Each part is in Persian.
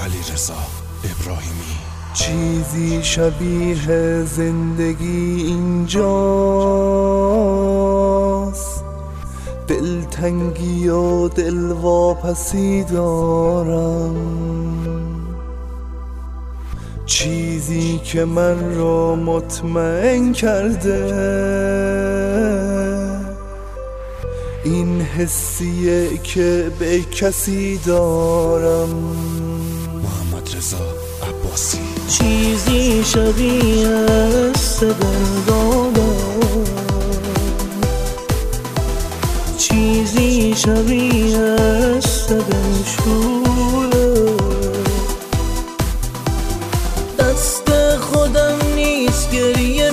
علیرضا ابراهیمی. چیزی شبیه زندگی اینجاست، دلتنگی و دلواپسی دارم. چیزی که من را مطمئن کرده این حسیه که به کسی دارم. محمد رضا عباسی. چیزی شبیه دل دادم، چیزی شبیه دل شوره. دست خودم نیست گریه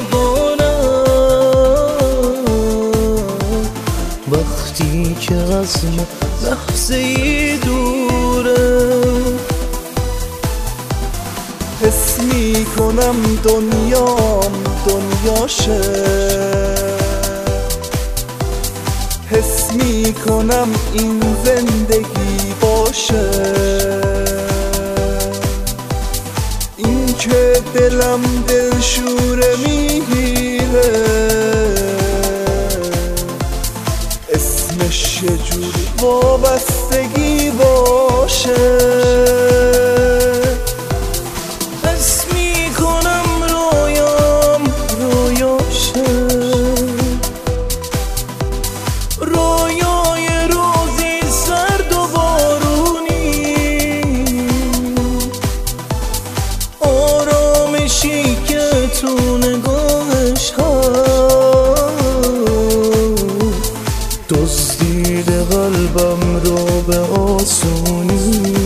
میبارم وقتی که از من لحظه ای دوره. حس میکنم دنیام دنیاشه، حس میکنم این زندگی باشه. این که دلم دلشوره میگیره اسمش یه جوری وابستگی باشه. تو نگاهش هست دزدید قلبم رو به آسونی.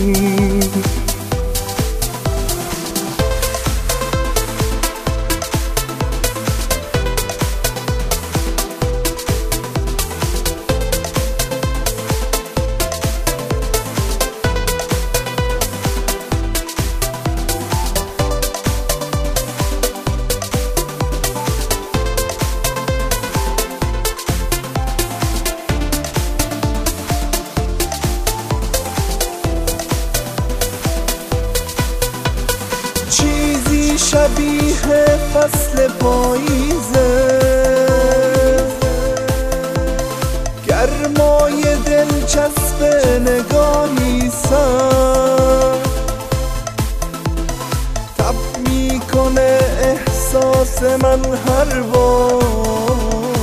چیزی شبیه فصل پاییزه، گرمای دلچسب نگاهی سر تب میکنه احساس من هر بار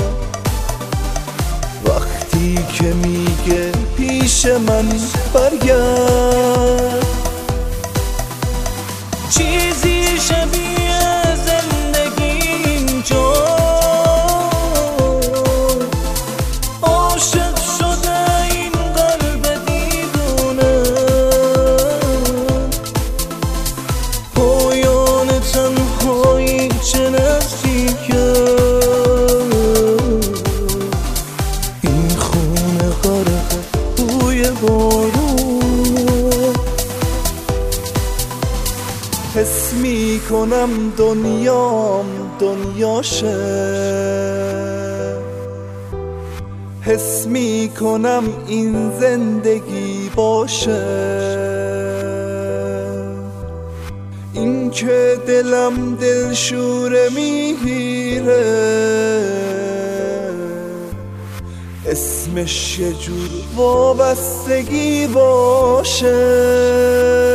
وقتی که میگه پیش من برگرد. چیزی شبیه زندگی اینجا عاشق شده این قلب دیوونه. پایان تنهایی چه نزدیکه این خونه غرق بوی بارون. حس میکنم دنیام دنیاشه، حس میکنم این زندگی باشه. این که دلم دلشوره میگیره اسمش یه جور وابستگی باشه.